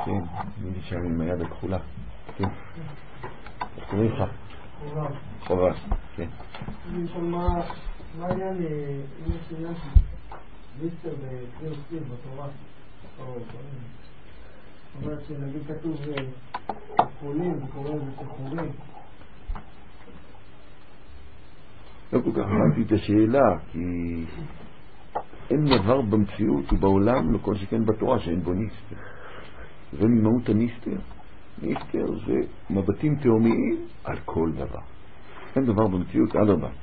כן, אני שם עם היד הכחולה. כן. איך קוראים לך? חובב. חובב, כן. אני חושב מה היה אם יש עניין של ליסטר בקריאות סטיב בתורה? זאת אומרת שנגיד כתוב חולים וקוראים ושחורים. לא כל כך הבנתי את השאלה, כי אין דבר במציאות ובעולם, לא כל שכן בתורה, שאין בו ניסטר. זה ממהות הניסטר. ניסטר זה מבטים תאומיים על כל דבר. אין דבר במציאות עד הבא.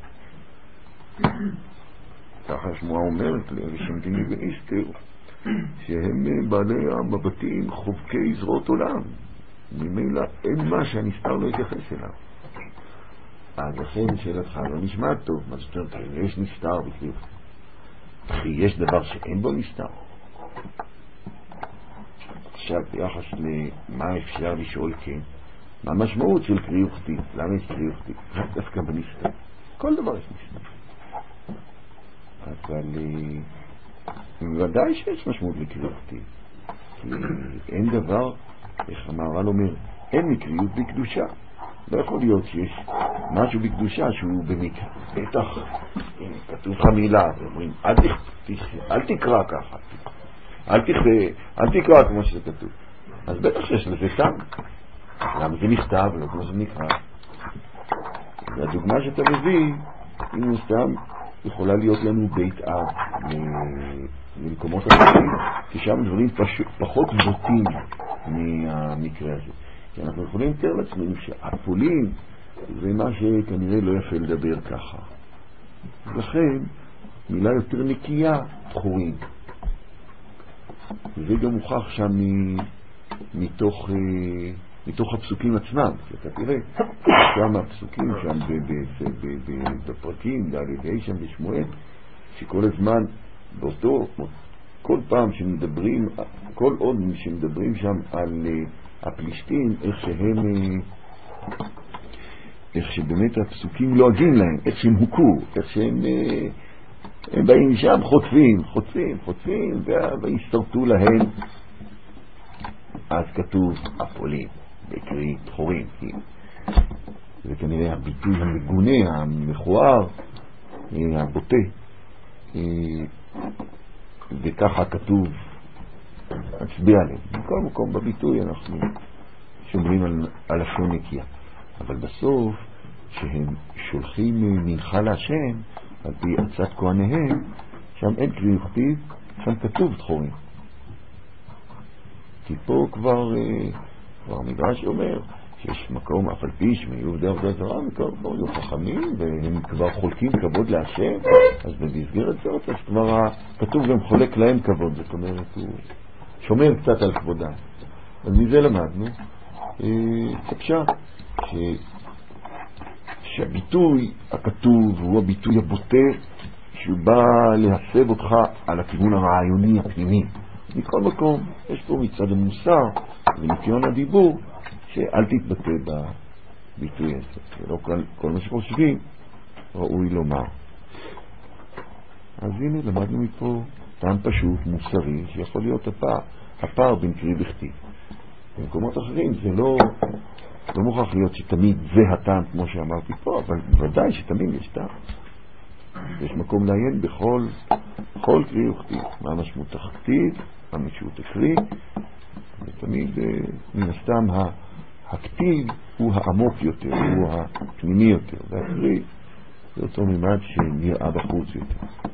ככה השמועה אומרת לשמדיני וניסטר, שהם בעלי המבטים חובקי זרועות עולם. ממילא אין מה שהנסתר לא יתייחס אליו. אז לכן שאלתך לא נשמע טוב, מה זאת אומרת, יש נסתר בקריאות. כי יש דבר שאין בו נסתר. עכשיו ביחס למה אפשר לשאול כן, מה המשמעות של קרי וכתיב? למה יש קרי וכתיב? דווקא בנסתר. כל דבר יש נסתר. אבל בוודאי שיש משמעות לקרי וכתיב. כי אין דבר, איך המהר"ל אומר, אין מקריות בקדושה. לא יכול להיות שיש משהו בקדושה שהוא במקרה. בטח, אם כתוב לך מילה, אומרים, אל תקרא ככה. אל תקרא כמו שזה כתוב. אז בטח שיש לזה טעם. למה זה נכתב, לא כמו שזה נקרא. והדוגמה שאתה מביא, אם סתם יכולה להיות לנו בית אב ממקומות אחרים, כי שם דברים פחות בוטים מהמקרה הזה. כי אנחנו יכולים לתאר לעצמנו שהפולים זה מה שכנראה לא יפה לדבר ככה. לכן מילה יותר נקייה, בחורים. וזה גם מוכח שם מתוך הפסוקים עצמם. אתה תראה, שם הפסוקים שם בפרקים, ד' שם בשמואל, שכל הזמן כל פעם שמדברים, כל עוד שמדברים שם על הפלישתים, איך שבאמת הפסוקים לועגים להם, איך שהם הוכו, איך שהם הם באים שם חוטפים, והסתרטו להם. אז כתוב הפולים, בקרי בחורים. זה כנראה הביטוי המגונה, המכוער, הבוטה. וככה כתוב, הצביע עליהם. בכל מקום בביטוי אנחנו שומרים על לשון נקייה. אבל בסוף, שהם שולחים מנחה להשם, על פי עצת כהניהם, שם אין קרי וכתיב, שם כתוב דחורים. כי פה כבר מדרש אומר שיש מקום אף על פי שמיהיו עובדי עבודה זרה, כבר היו חכמים והם כבר חולקים כבוד להשם, אז במסגרת זאת אז כבר כתוב גם חולק להם כבוד, זאת אומרת הוא שומר קצת על כבודם. אז מזה למדנו בבקשה שהביטוי הכתוב הוא הביטוי הבוטה שהוא בא להסב אותך על הכיוון הרעיוני הפנימי. מכל מקום יש פה מצד המוסר וניקיון הדיבור שאל תתבטא בביטוי הזה, ולא כל מה שחושבים ראוי לומר. אז הנה למדנו מפה טעם פשוט מוסרי שיכול להיות הפער בין קרי וכתיב. במקומות אחרים זה לא מוכרח להיות שתמיד זה הטעם כמו שאמרתי פה, אבל בוודאי שתמיד יש טעם. יש מקום לעיין בכל קרי וכתיב, מה המשמעות הכתיב, מה המשמעות הקרי, ותמיד מן הסתם הכתיב הוא העמוק יותר, הוא הפנימי יותר, והקרי זה אותו מימד שנראה בחוץ יותר.